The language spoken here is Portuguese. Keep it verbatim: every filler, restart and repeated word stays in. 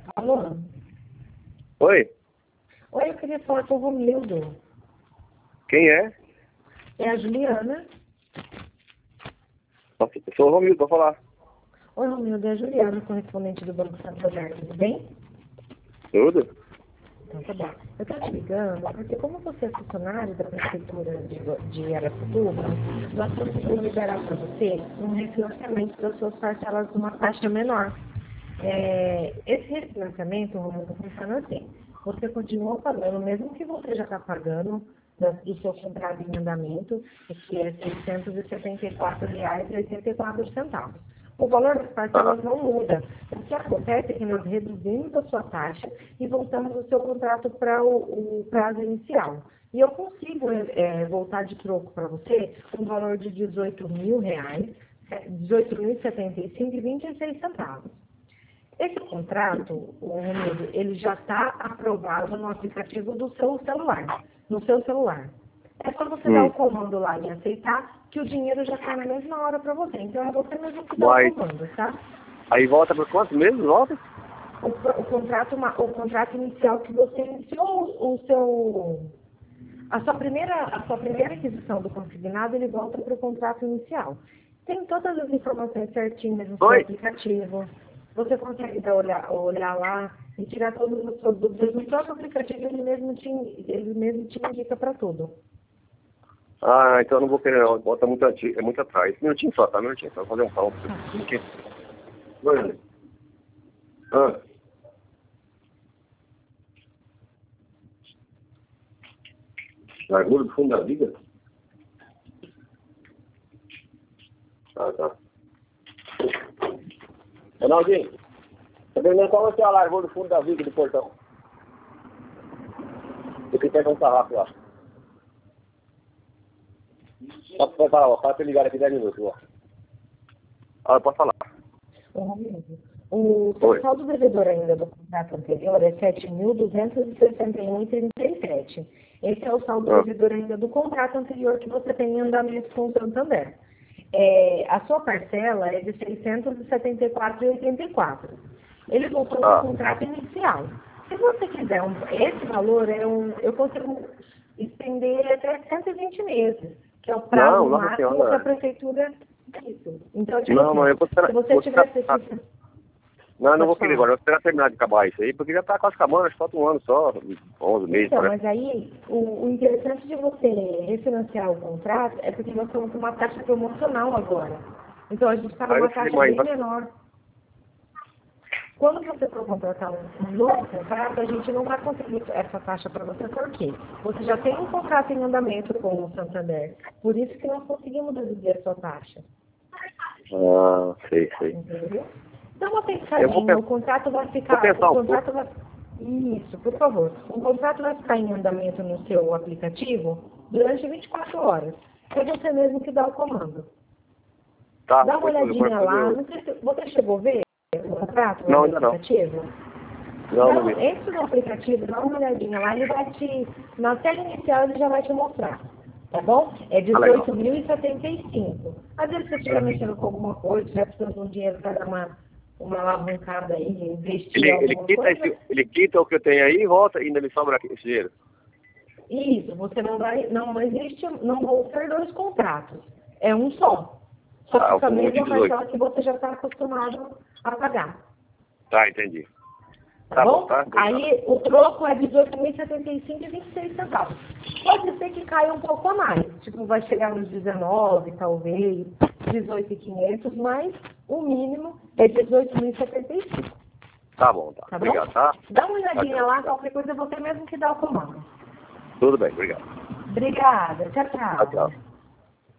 Alô? Oi? Oi, eu queria falar com o Romildo. Quem é? É a Juliana. Nossa, eu sou o Romildo, vou falar. Oi, Romildo, é a Juliana, correspondente do Banco Santander, tudo bem? Tudo? Então tá bom. Eu estou te ligando porque como você é funcionário da Prefeitura de, de Aratuba, nós conseguimos liberar para você um refinanciamento das suas parcelas de uma taxa menor. É, esse refinanciamento, Romildo, funciona assim. Você continua pagando, mesmo que você já está pagando do, do seu contrato em andamento, que é seiscentos e setenta e quatro reais e oitenta e quatro centavos. O valor das parcelas Ah, não muda. O que acontece é que nós reduzimos a sua taxa e voltamos o seu contrato para o, o prazo inicial. E eu consigo é, voltar de troco para você um valor de dezoito mil reais, dezoito mil e setenta e cinco e vinte e seis centavos. Esse contrato, o Romildo, ele já está aprovado no aplicativo do seu celular, no seu celular. É só você dar o hum. comando lá e aceitar que o dinheiro já cai na mesma hora para você. Então é você mesmo que dá Mas o comando, tá? aí volta por quanto mesmo? Volta? O, pro- o contrato, ma- o contrato inicial que você iniciou, o seu, a sua primeira, a sua primeira aquisição do consignado, ele volta para o contrato inicial. Tem todas as informações certinhas no seu Oi? aplicativo. Você consegue dar, olhar, olhar lá e tirar todas as suas dúvidas. No próprio aplicativo ele mesmo te, ele mesmo te indica para tudo. Ah, então eu não vou querer não. Bota muito antigo, é muito atrás. Um minutinho só, tá? Um minutinho só. Vou fazer um pau. Um minutinho. Oi. Ah. Largura do fundo da vida? Ah, tá. Ronaldinho, tá vendo qual vai ser a largura do fundo da viga do portão? Eu queria pegar um sarrafo lá. Só pra falar, ó, para ligar aqui dez minutos, ó. Ah, pode falar. Ô, Romildo, o seu Oi. saldo devedor ainda do contrato anterior é sete mil duzentos e sessenta e um reais e trinta e sete centavos. Esse é o saldo Ah. devedor ainda do contrato anterior que você tem em andamento com o Santander. É, a sua parcela é de seiscentos e setenta e quatro reais e oitenta e quatro centavos. Ele voltou para o Ah. contrato inicial. Se você quiser, um, esse valor é um, eu consigo estender ele até cento e vinte meses, que é o prazo Não, nossa máximo que a senhora. prefeitura isso. Então, tipo Não, não, assim, eu vou esperar. se você Vou tiver esperar. precisa, Não, eu não vou pode querer falar. agora. Eu vou esperar terminar de acabar isso aí, porque já tá quase acabando, acho que falta um ano só, onze meses, Então, parece. mas aí, o, o interessante de você refinanciar o contrato é porque nós estamos com uma taxa promocional agora. Então, a gente está Aí numa eu falei, taxa mãe, bem vai- menor. Quando você for contratar um, um novo contrato, a gente não vai conseguir essa taxa para você, por quê? Você já tem um contrato em andamento com o Santander. Por isso que nós conseguimos reduzir a sua taxa. Ah, sei, sei. Entendeu? Dá uma Eu vou, pensadinha, pen- o contrato vai vou ficar, o pensar um pouco. contrato vai, isso, por favor, o contrato vai ficar em andamento no seu aplicativo durante vinte e quatro horas. É você mesmo que dá o comando. Tá, Dá uma depois eu vou olhadinha fazer lá, o... não sei se você chegou a ver o contrato lá Não, no ainda não. aplicativo. Não, Dá, não um- vi. entra no aplicativo, dá uma olhadinha lá, ele vai te, na tela inicial ele já vai te mostrar, tá bom? É Ah, legal. dezoito mil e setenta e cinco. Às vezes você estiver mexendo com alguma coisa, estiver precisando de um dinheiro para dar uma, uma alavancada aí, investir Ele, em ele, alguma quita coisa, esse, ele quita o que eu tenho aí e volta e ainda me sobra aqui esse dinheiro. isso, você não vai, não existe, não vão ser dois contratos, é um só. Só Ah, que com a um de mesma dezoito. parcela que você já está acostumado a pagar. Tá, entendi. Tá Tá bom, bom? tá? Obrigado. Aí o troco é dezoito mil e setenta e cinco e vinte e seis centavos. Pode ser que caia um pouco a mais. Tipo, vai chegar nos dezenove, talvez, dezoito mil e quinhentos, mas o mínimo é dezoito mil e setenta e cinco. Tá bom, tá. Tá bom? Obrigado, tá? Dá uma olhadinha Tá, lá, tchau. qualquer coisa você mesmo que dá o comando. Tudo bem, obrigado. Obrigada. Tchau, Tchau, tchau. tchau.